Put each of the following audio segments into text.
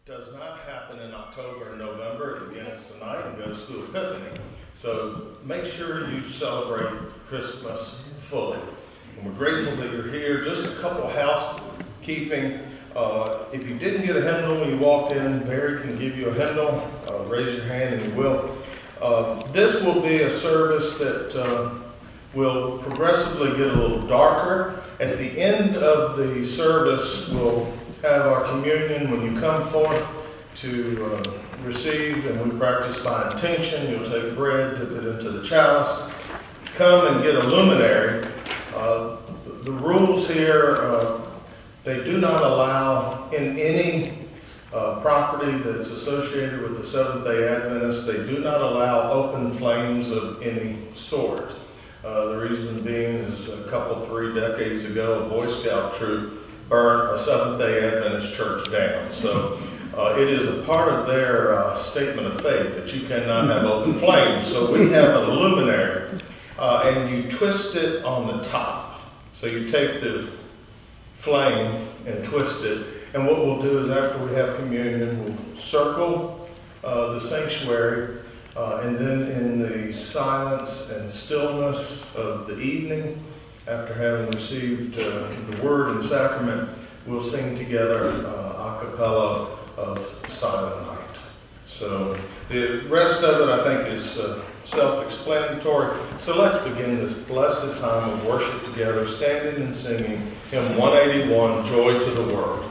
does not happen in October and November. It begins tonight and goes through Epiphany. So make sure you celebrate Christmas fully. And we're grateful that you're here. Just a couple housekeeping. If you didn't get a hymnal when you walked in, Barry can give you a hymnal. Raise your hand and you will. This will be a service that will progressively get a little darker. At the end of the service, we'll have our communion. When you come forth to receive, and we practice by intention, you'll take bread, dip it into the chalice, come and get a luminary. The rules here, they do not allow in any property that's associated with the Seventh-day Adventists, they do not allow open flames of any sort. The reason being is a couple, 3 decades ago, a Boy Scout troop burned a Seventh-day Adventist church down. So it is a part of their statement of faith that you cannot have open flames. So we have a luminary, and you twist it on the top. So you take the flame and twist it. And what we'll do is after we have communion, we'll circle the sanctuary. And then in the silence and stillness of the evening, after having received the word and sacrament, we'll sing together a cappella of Silent Night. So the rest of it, I think, is self-explanatory. So let's begin this blessed time of worship together, standing and singing hymn 181, Joy to the World.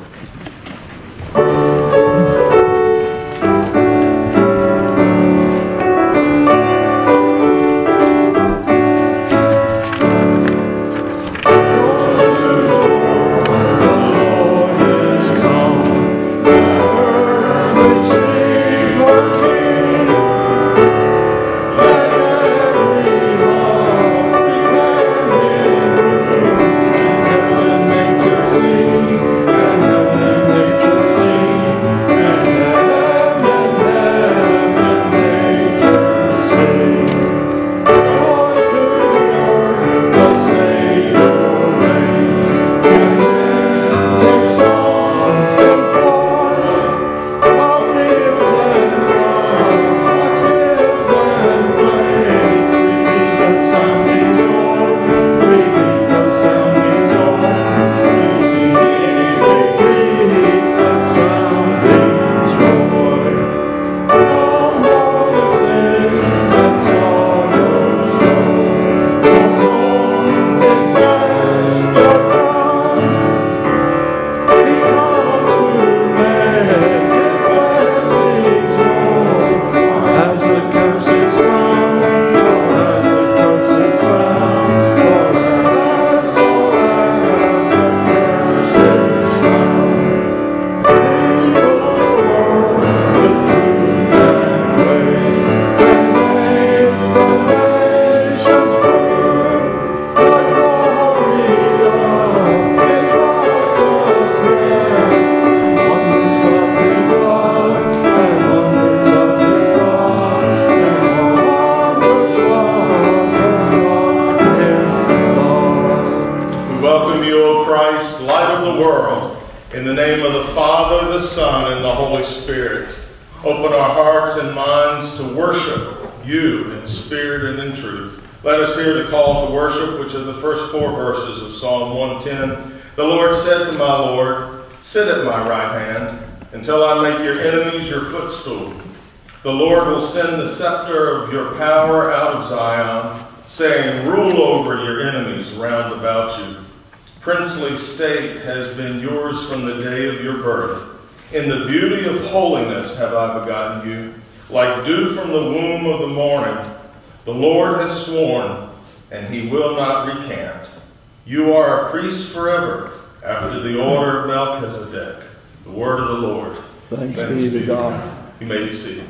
The Lord said to my Lord, sit at my right hand until I make your enemies your footstool. The Lord will send the scepter of your power out of Zion, saying, rule over your enemies round about you. Princely state has been yours from the day of your birth. In the beauty of holiness have I begotten you, like dew from the womb of the morning. The Lord has sworn, and he will not recant. You are a priest forever, after the order of Melchizedek. The word of the Lord. Thanks be to God. You may be seated.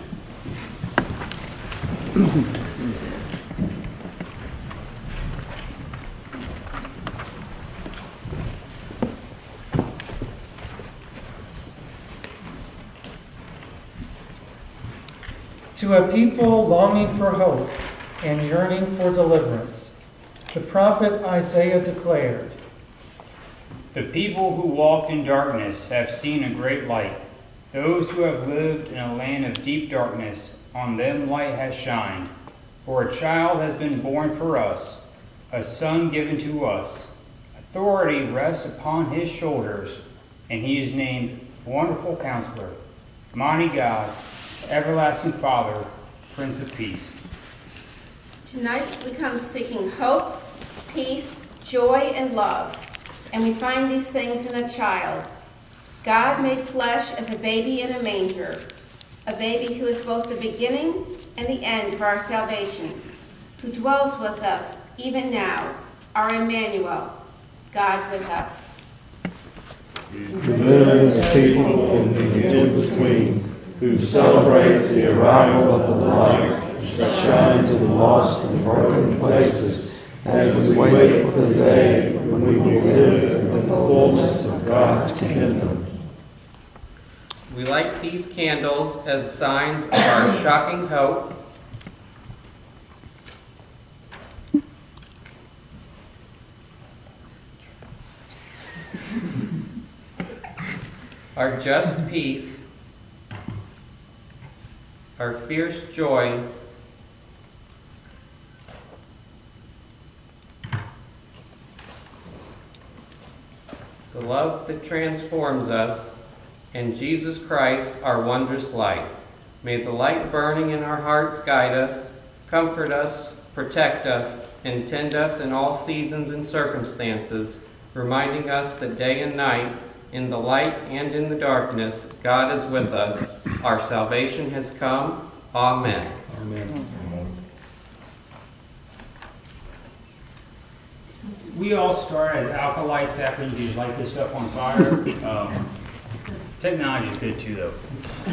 To a people longing for hope and yearning for deliverance, the prophet Isaiah declared, The people who walked in darkness have seen a great light. Those who have lived in a land of deep darkness, on them light has shined. For a child has been born for us, a son given to us. Authority rests upon his shoulders, and he is named Wonderful Counselor, Mighty God, Everlasting Father, Prince of Peace. Tonight we come seeking hope, peace, joy, and love, and we find these things in a child. God made flesh as a baby in a manger, a baby who is both the beginning and the end of our salvation, who dwells with us even now, our Emmanuel, God with us. We live as people in the in-between, who celebrate the arrival of the light that shines in lost and broken places, as we wait for the day when we will live in the fullness of God's kingdom. We light these candles as signs of our shocking hope. Our just peace, our fierce joy, the love that transforms us, and Jesus Christ, our wondrous light. May the light burning in our hearts guide us, comfort us, protect us, and tend us in all seasons and circumstances, reminding us that day and night, in the light and in the darkness, God is with us. Our salvation has come. Amen. Amen. We all start as alkalites back when you could light this stuff on fire. Technology is good too, though.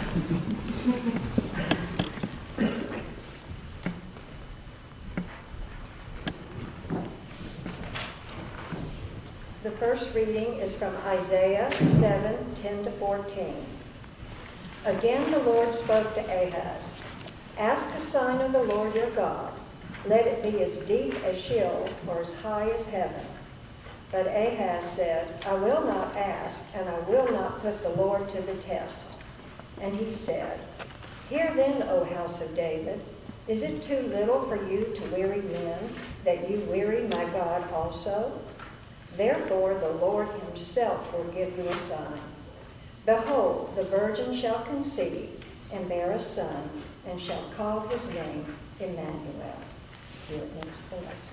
The first reading is from Isaiah 7:10-14. Again the Lord spoke to Ahaz. Ask a sign of the Lord your God. Let it be as deep as Sheol or as high as heaven. But Ahaz said, I will not ask, and I will not put the Lord to the test. And he said, Hear then, O house of David, is it too little for you to weary men, that you weary my God also? Therefore the Lord himself will give you a sign. Behold, the virgin shall conceive and bear a son, and shall call his name Emmanuel. Here ends the lesson.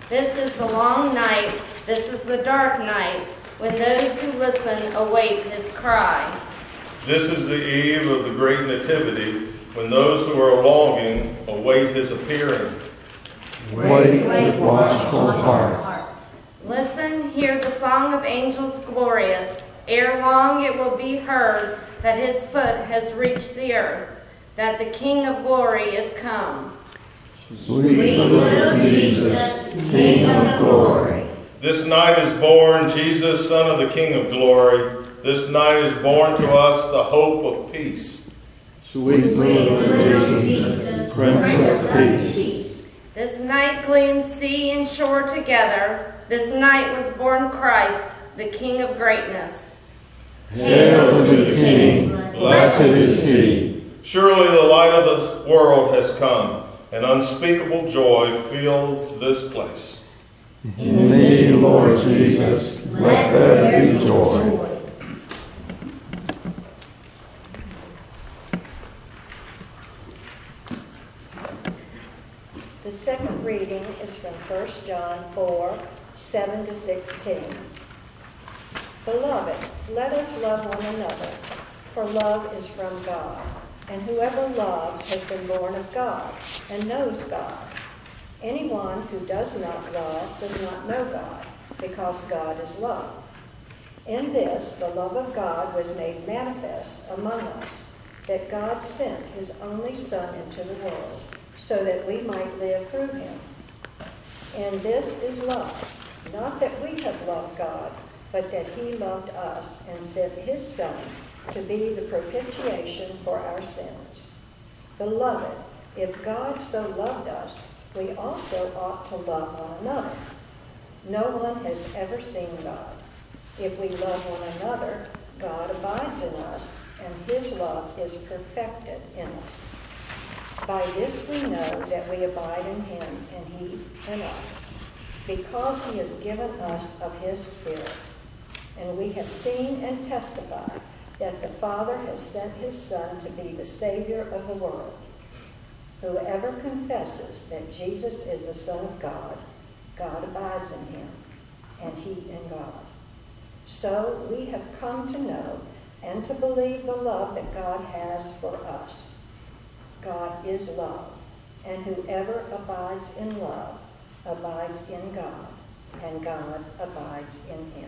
This is the long night, this is the dark night, when those who listen await his cry. This is the eve of the great nativity, when those who are longing await his appearing. Wait with watchful heart. Listen, hear the song of angels glorious. Ere long it will be heard that his foot has reached the earth, that the King of glory is come. Sweet little Jesus, King of glory. This night is born Jesus, Son of the King of glory. This night is born to us the hope of peace. Sweet little Jesus, Prince of Peace. This night gleams sea and shore together. This night was born Christ, the King of greatness. Hail to the King, blessed is he. Surely the light of the world has come, and unspeakable joy fills this place. In thee, Lord Jesus, let there be joy. The second reading is from 1 John 4, 7 to 16. Beloved, let us love one another, for love is from God. And whoever loves has been born of God and knows God. Anyone who does not love does not know God, because God is love. In this, the love of God was made manifest among us, that God sent his only Son into the world, so that we might live through him. And this is love, not that we have loved God, but that he loved us and sent his Son to be the propitiation for our sins. Beloved, if God so loved us, we also ought to love one another. No one has ever seen God. If we love one another, God abides in us, and his love is perfected in us. By this we know that we abide in him and he in us, because he has given us of his Spirit. And we have seen and testified that the Father has sent his Son to be the Savior of the world. Whoever confesses that Jesus is the Son of God, God abides in him, and he in God. So we have come to know and to believe the love that God has for us. God is love, and whoever abides in love abides in God, and God abides in him.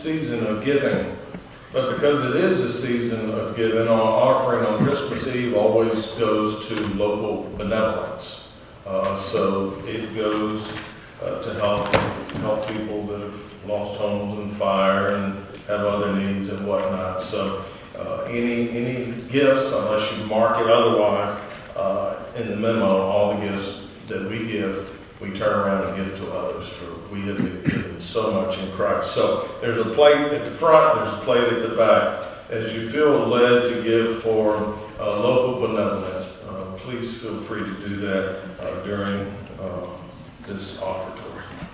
season of giving. But because it is a season of giving, our offering on Christmas Eve always goes to local benevolence. So it goes to help people that have lost homes in fire and have other needs and whatnot. So any gifts, unless you mark it otherwise in the memo, all the gifts that we give, we turn around and give to others, for we have been given so much in Christ. So there's a plate at the front, there's a plate at the back. As you feel led to give for local benevolence, please feel free to do that during this offertory.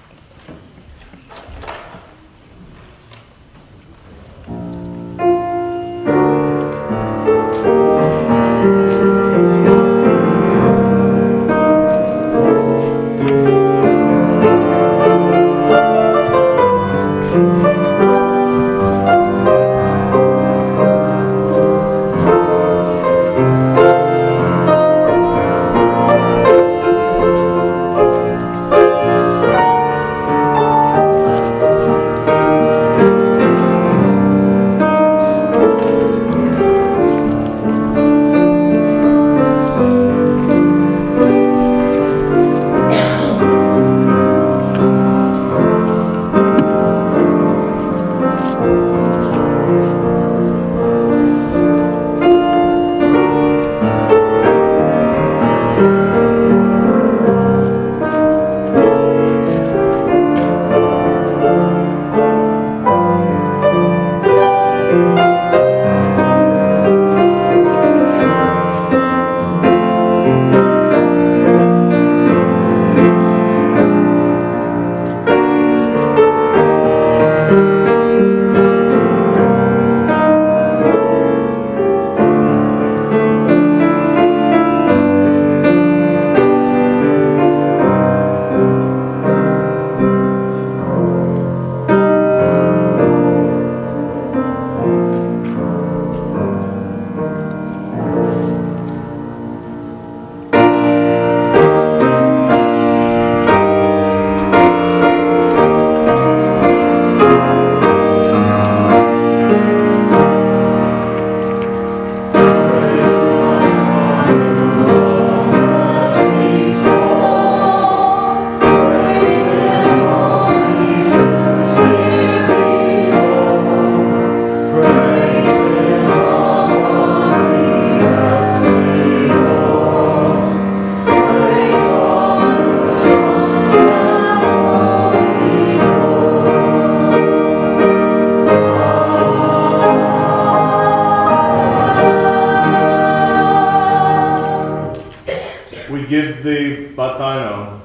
Give thee but thine own,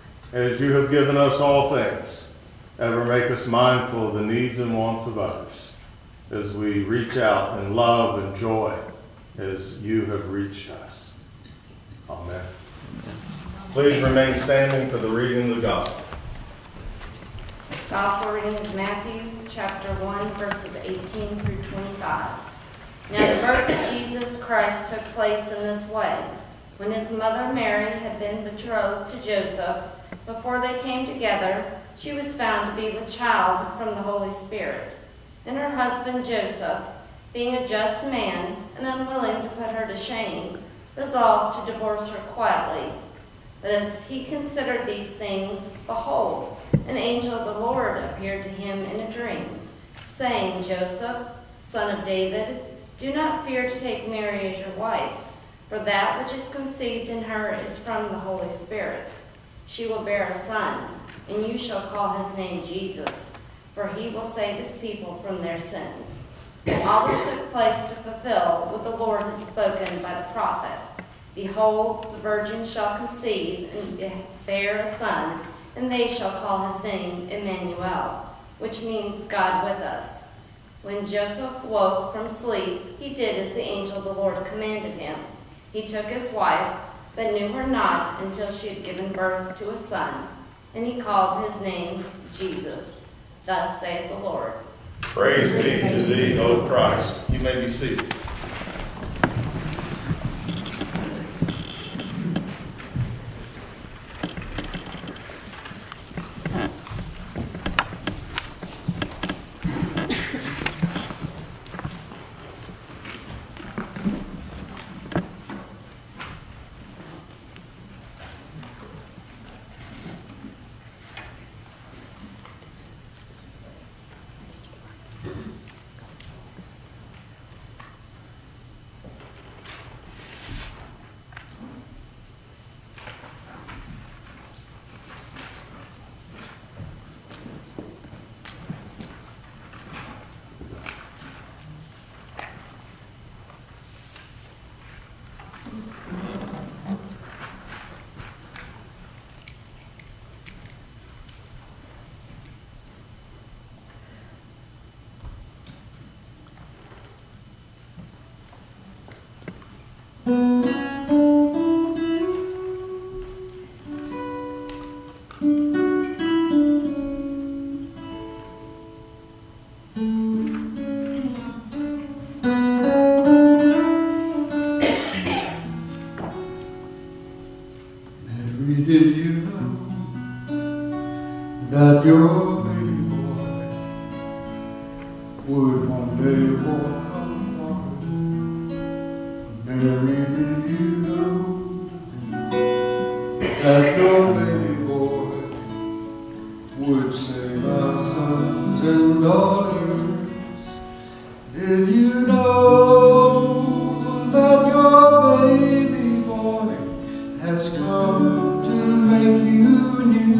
as you have given us all things. Ever make us mindful of the needs and wants of others, as we reach out in love and joy as you have reached us. Amen. Please remain standing for the reading of the gospel. Gospel reading is Matthew chapter 1, verses 18 through 25. Now the birth of Jesus Christ took place in this way. When his mother Mary had been betrothed to Joseph, before they came together, she was found to be with child from the Holy Spirit. And her husband Joseph, being a just man and unwilling to put her to shame, resolved to divorce her quietly. But as he considered these things, behold, an angel of the Lord appeared to him in a dream, saying, Joseph, son of David, do not fear to take Mary as your wife, for that which is conceived in her is from the Holy Spirit. She will bear a son, and you shall call his name Jesus, for he will save his people from their sins. All this took place to fulfill what the Lord had spoken by the prophet. Behold, the virgin shall conceive and bear a son, and they shall call his name Emmanuel, which means God with us. When Joseph woke from sleep, he did as the angel of the Lord commanded him. He took his wife, but knew her not until she had given birth to a son, and he called his name Jesus. Thus saith the Lord. Praise be to thee, O Christ. You may be seated. Mary, did you know that your baby boy would one day walk on water? Mary, did you know that your baby boy would save our sons and daughters? Did you know that your baby boy has come to make you new?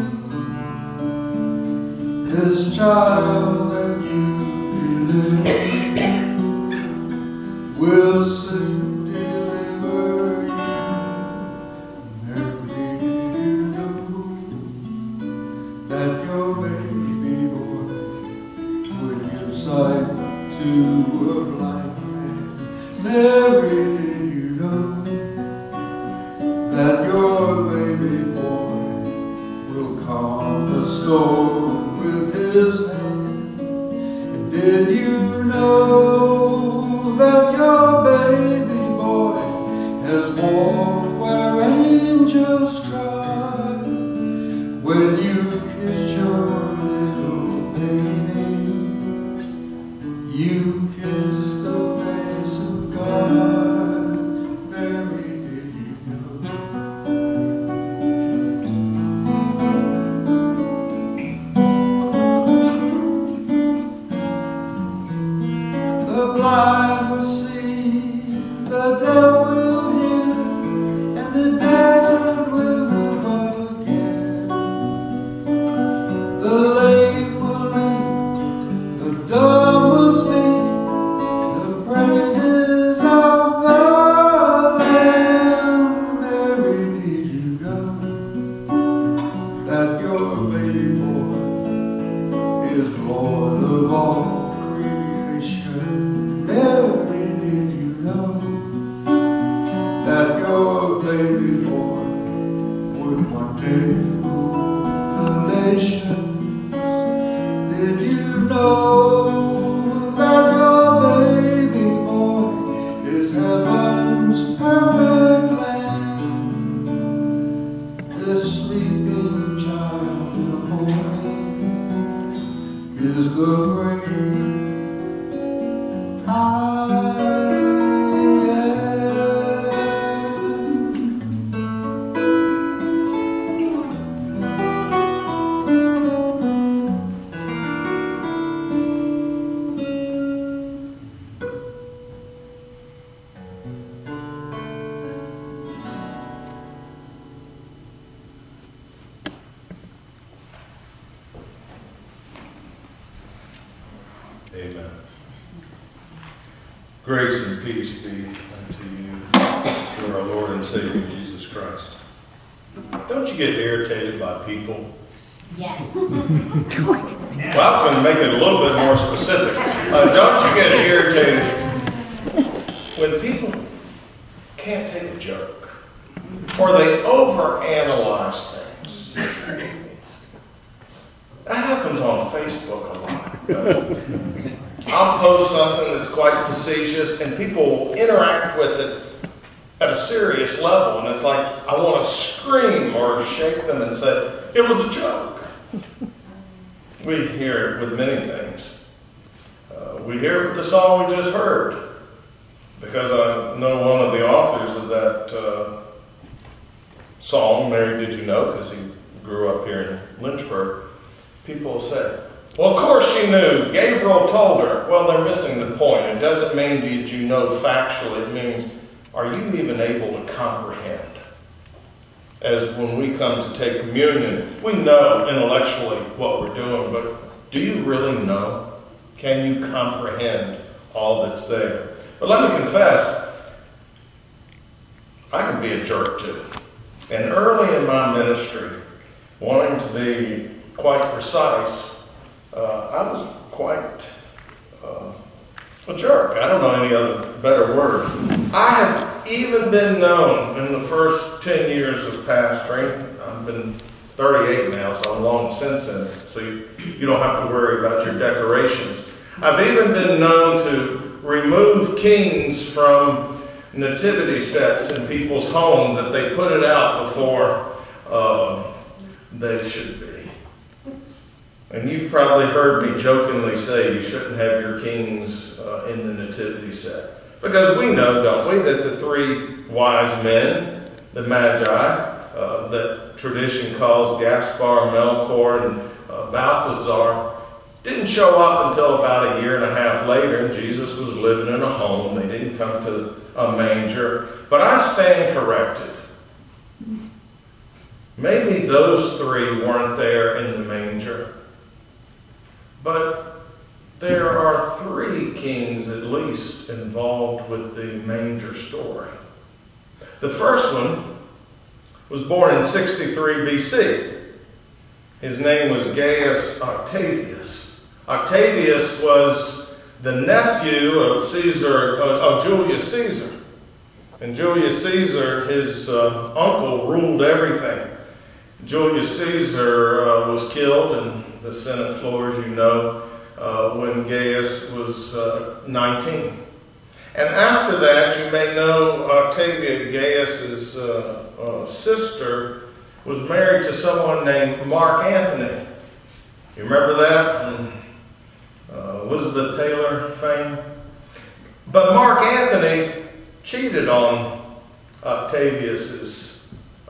This child that you deliver will soon deliver you. Mary, did you know that your baby boy would give sight to a blind man? Mary, did you know that your baby boy will calm the storm with his hand? Did you know that your baby boy has walked where angels trod? When you kiss your little baby, you kiss the face of God. Mary, did you know? The blind will see, the deaf will hear, and the dead will live again. The lame will leap, the dumb will speak, the praises of the Lamb. Mary, did you know that your baby boy is Lord of all creation? Mary, did you know that your baby boy would one day rule the nations? Did you know that your baby boy is heaven's perfect lamb? This sleeping child in the morning is the great I Amen. Grace and peace be unto you through our Lord and Savior Jesus Christ. Don't you get irritated by people? Yes. Well, I was going to make it a little bit more specific. Don't you get irritated when people can't take a joke or they overanalyze things? That happens on Facebook a lot. I'll post something that's quite facetious and people will interact with it at a serious level, and it's like I want to scream or shake them and say, it was a joke. We hear it with many things. We hear it with the song we just heard, because I know one of the authors of that song, Mary, Did You Know, because he grew up here in Lynchburg. People will say, well, of course she knew. Gabriel told her. Well, they're missing the point. It doesn't mean did you know factually. It means, are you even able to comprehend? As when we come to take communion, we know intellectually what we're doing, but do you really know? Can you comprehend all that's there? But let me confess, I can be a jerk too. And early in my ministry, wanting to be quite precise, I was quite a jerk. I don't know any other better word. I have even been known in the first 10 years of pastoring. I've been 38 now, so I'm long since in it. So you don't have to worry about your decorations. I've even been known to remove kings from nativity sets in people's homes if they put it out before they should be. And you've probably heard me jokingly say you shouldn't have your kings in the nativity set. Because we know, don't we, that the three wise men, the Magi, that tradition calls Gaspar, Melchior, and Balthazar, didn't show up until about a year and a half later, and Jesus was living in a home. They didn't come to a manger. But I stand corrected. Maybe those three weren't there in the manger. But there are three kings at least involved with the manger story. The first one was born in 63 BC. His name was Gaius Octavius. Octavius was the nephew of Julius Caesar. And Julius Caesar, his uncle, ruled everything. Julius Caesar was killed in the Senate floor, as you know, when Gaius was 19. And after that, you may know Octavia, Gaius' sister, was married to someone named Mark Antony. You remember that from Elizabeth Taylor fame? But Mark Antony cheated on Octavius'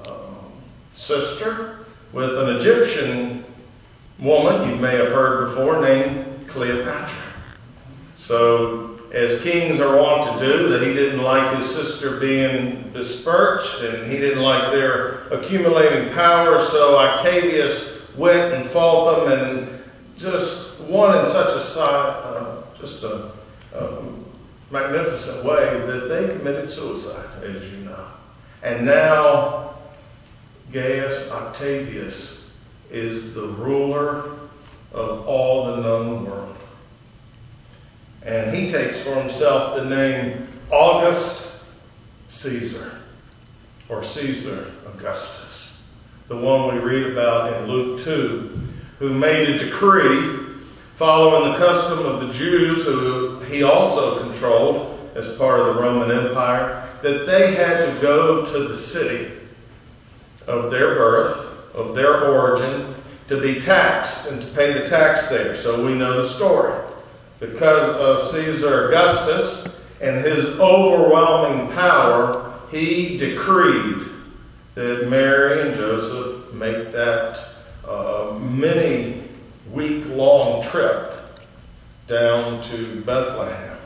sister with an Egyptian woman you may have heard before named Cleopatra. So, as kings are wont to do, that he didn't like his sister being besmirched and he didn't like their accumulating power, so Octavius went and fought them and just won in such a magnificent way that they committed suicide, as you know. And now Gaius Octavius is the ruler of all the known world. And he takes for himself the name August Caesar, or Caesar Augustus, the one we read about in Luke 2, who made a decree following the custom of the Jews, who he also controlled as part of the Roman Empire, that they had to go to the city of their birth, of their origin, to be taxed and to pay the tax there. So we know the story. Because of Caesar Augustus and his overwhelming power, he decreed that Mary and Joseph make that many week-long trip down to Bethlehem.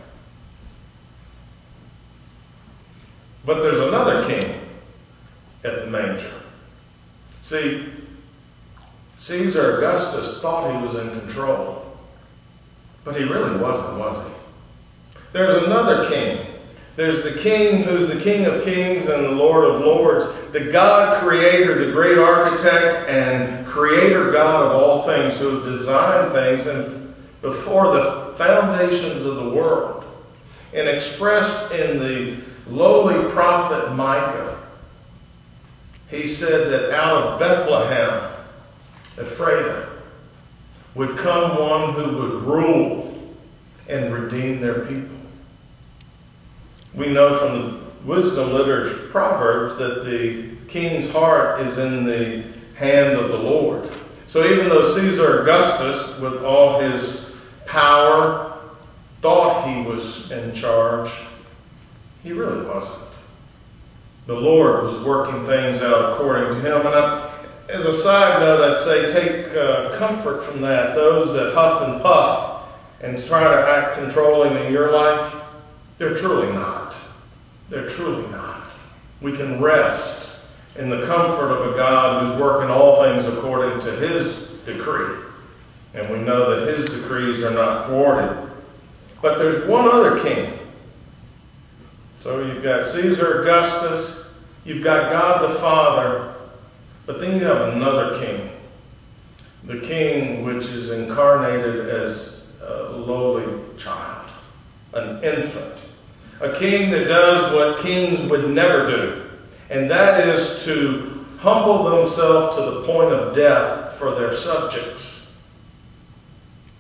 But there's another king at the manger. See, Caesar Augustus thought he was in control. But he really wasn't, was he? There's another king. There's the king who's the King of Kings and the Lord of Lords, the God creator, the great architect and creator God of all things, who designed things and before the foundations of the world. And expressed in the lowly prophet Micah, he said that out of Bethlehem, Ephraim, would come one who would rule and redeem their people. We know from the wisdom literature Proverbs that the king's heart is in the hand of the Lord. So even though Caesar Augustus, with all his power, thought he was in charge, he really wasn't. The Lord was working things out according to him. And as a side note, I'd say take comfort from that. Those that huff and puff and try to act controlling in your life, they're truly not. They're truly not. We can rest in the comfort of a God who's working all things according to his decree. And we know that his decrees are not thwarted. But there's one other king. So you've got Caesar Augustus, you've got God the Father, but then you have another king, the king which is incarnated as a lowly child, an infant, a king that does what kings would never do, and that is to humble themselves to the point of death for their subjects.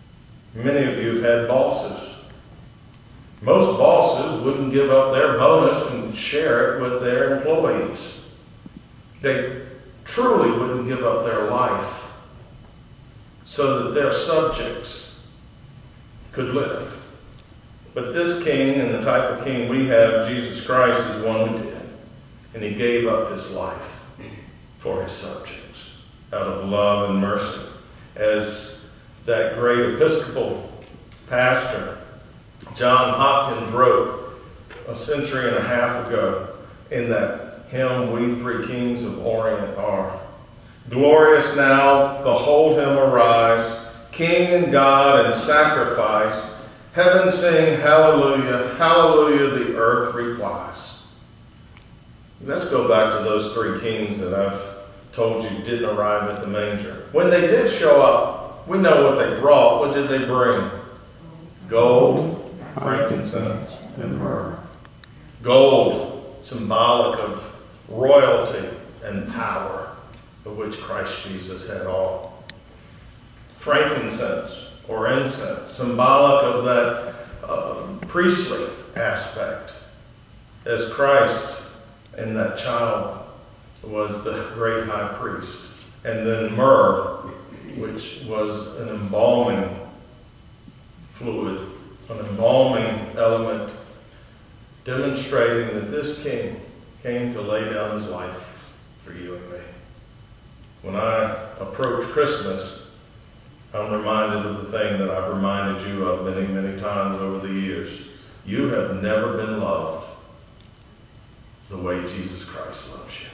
Many of you have had bosses. Most bosses wouldn't give up their bonus and share it with their employees. They truly wouldn't give up their life so that their subjects could live. But this king and the type of king we have, Jesus Christ, is one who did. And he gave up his life for his subjects out of love and mercy. As that great Episcopal pastor, John Hopkins, wrote a century and a half ago in that hymn, "We Three Kings of Orient Are." Glorious now, behold him arise, King and God and sacrifice. Heaven sing hallelujah, hallelujah, the earth replies. Let's go back to those three kings that I've told you didn't arrive at the manger. When they did show up, we know what they brought. What did they bring? Gold, frankincense, and myrrh. Gold, symbolic of royalty and power, of which Christ Jesus had all. Frankincense, or incense, symbolic of that priestly aspect, as Christ and that child was the great high priest. And then myrrh, which was an embalming fluid, an embalming element, demonstrating that this king came to lay down his life for you and me. When I approach Christmas, I'm reminded of the thing that I've reminded you of many, many times over the years. You have never been loved the way Jesus Christ loves you.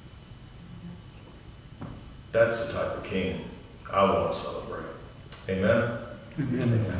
That's the type of king I want to celebrate. Amen? Amen. Amen.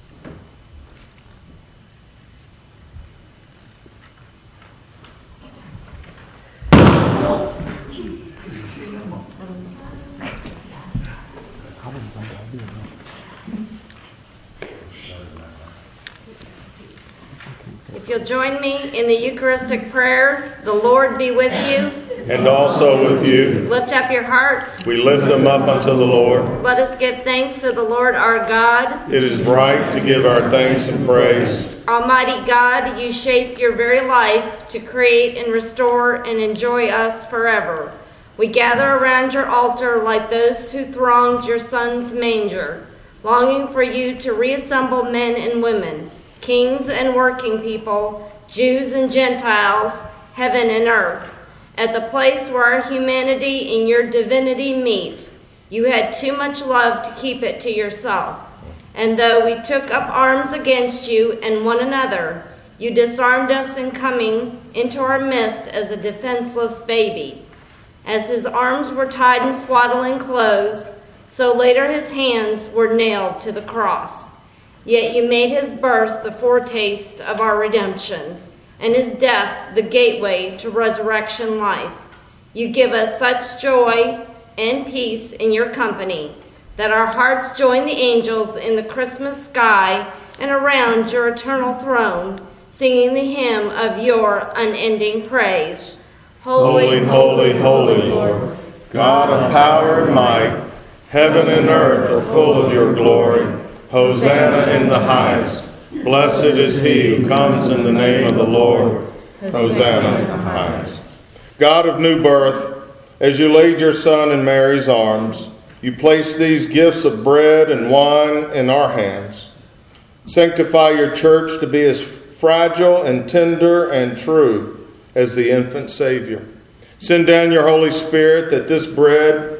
If you'll join me in the Eucharistic prayer, the Lord be with you. And also with you. Lift up your hearts. We lift them up unto the Lord. Let us give thanks to the Lord our God. It is right to give our thanks and praise. Almighty God, you shape your very life to create and restore and enjoy us forever. We gather around your altar like those who thronged your Son's manger, longing for you to reassemble men and women, kings and working people, Jews and Gentiles, heaven and earth. At the place where our humanity and your divinity meet, you had too much love to keep it to yourself. And though we took up arms against you and one another, you disarmed us in coming into our midst as a defenseless baby. As his arms were tied in swaddling clothes, so later his hands were nailed to the cross. Yet you made his birth the foretaste of our redemption, and his death the gateway to resurrection life. You give us such joy and peace in your company that our hearts join the angels in the Christmas sky and around your eternal throne, singing the hymn of your unending praise. Holy, holy, holy Lord, God of power and might, heaven and earth are full of your glory. Hosanna in the highest. Blessed is he who comes in the name of the Lord. Hosanna in the highest. God of new birth, as you laid your Son in Mary's arms, you placed these gifts of bread and wine in our hands. Sanctify your church to be as fragile and tender and true as the infant Savior. Send down your Holy Spirit that this bread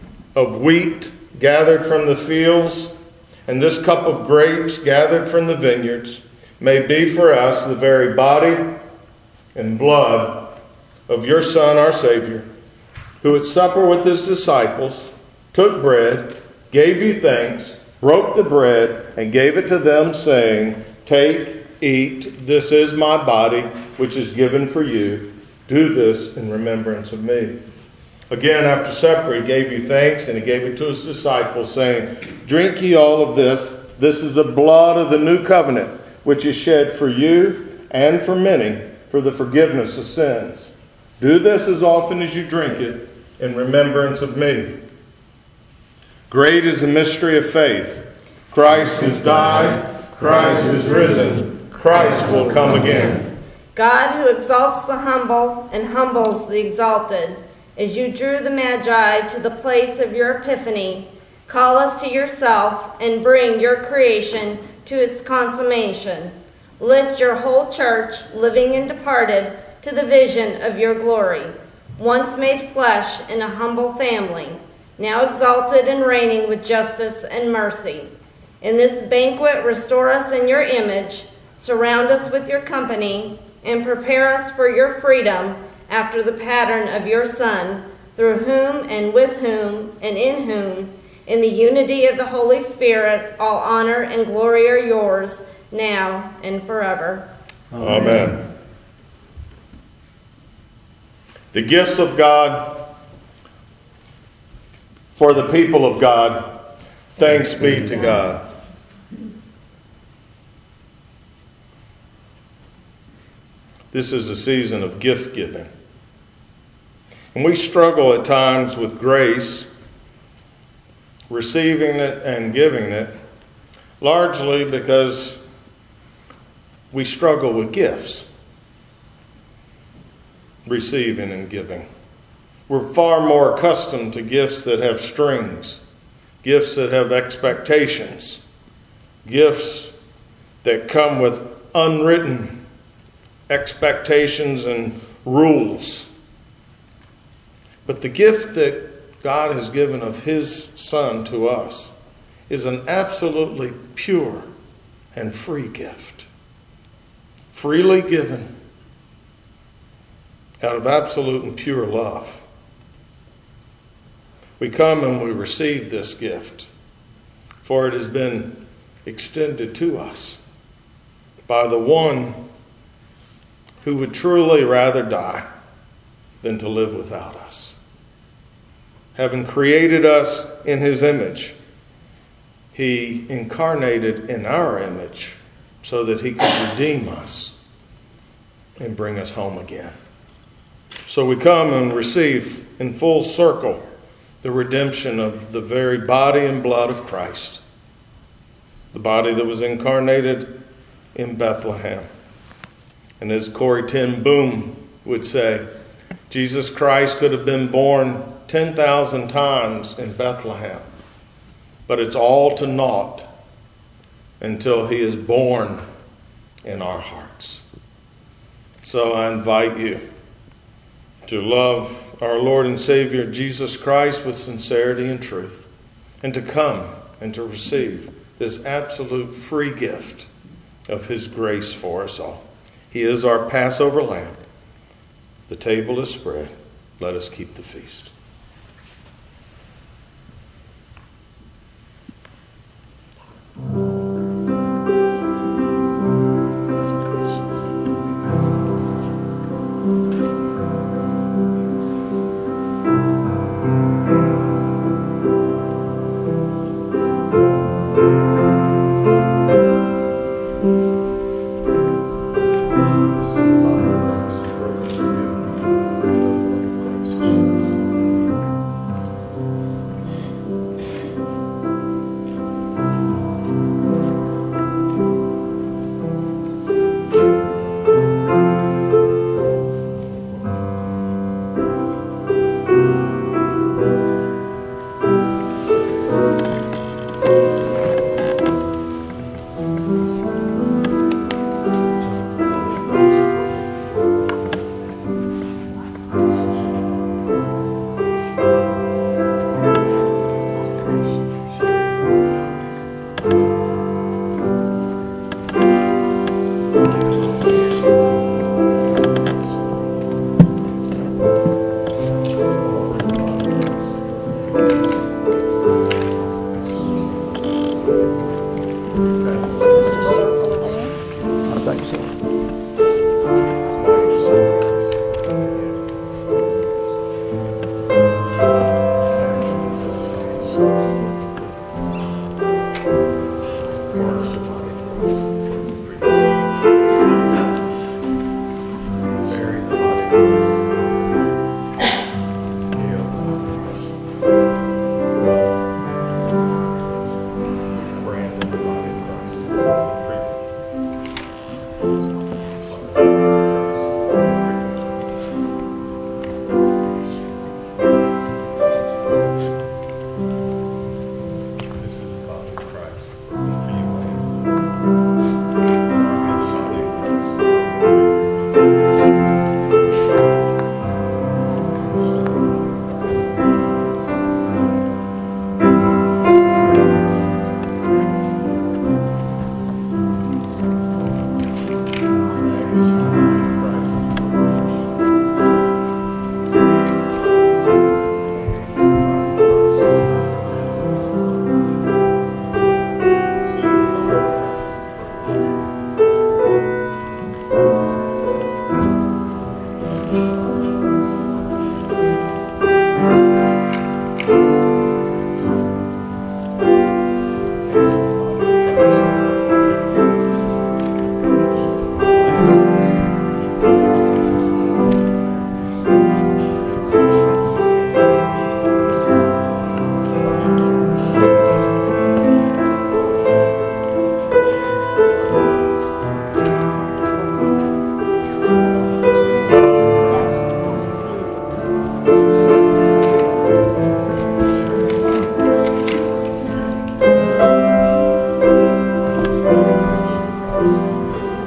of wheat gathered from the fields and this cup of grapes gathered from the vineyards may be for us the very body and blood of your Son, our Savior, who at supper with his disciples took bread, gave you thanks, broke the bread, and gave it to them, saying, "Take, eat, this is my body, which is given for you. Do this in remembrance of me." Again, after supper, he gave you thanks, and he gave it to his disciples, saying, "Drink ye all of this. This is the blood of the new covenant, which is shed for you and for many for the forgiveness of sins. Do this as often as you drink it in remembrance of me." Great is the mystery of faith. Christ has died. Christ is risen. Christ will come again. God who exalts the humble and humbles the exalted, as you drew the Magi to the place of your epiphany, call us to yourself and bring your creation to its consummation. Lift your whole church, living and departed, to the vision of your glory, once made flesh in a humble family, now exalted and reigning with justice and mercy. In this banquet, restore us in your image, surround us with your company, and prepare us for your freedom after the pattern of your Son, through whom and with whom and in whom, in the unity of the Holy Spirit, all honor and glory are yours, now and forever. Amen. The gifts of God for the people of God. Thanks be to God. This is a season of gift giving. And we struggle at times with grace, receiving it and giving it, largely because we struggle with gifts, receiving and giving. We're far more accustomed to gifts that have strings, gifts that have expectations, gifts that come with unwritten expectations and rules. But the gift that God has given of His Son to us is an absolutely pure and free gift. Freely given out of absolute and pure love. We come and we receive this gift, for it has been extended to us by the one who would truly rather die than to live without us. Having created us in His image, He incarnated in our image so that He could redeem us and bring us home again. So we come and receive in full circle the redemption of the very body and blood of Christ, the body that was incarnated in Bethlehem. And as Corrie ten Boom would say, Jesus Christ could have been born 10,000 times in Bethlehem, but it's all to naught until He is born in our hearts. So I invite you to love our Lord and Savior Jesus Christ with sincerity and truth, and to come and to receive this absolute free gift of His grace for us all. He is our Passover lamb. The table is spread. Let us keep the feast. Brandon.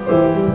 Amen.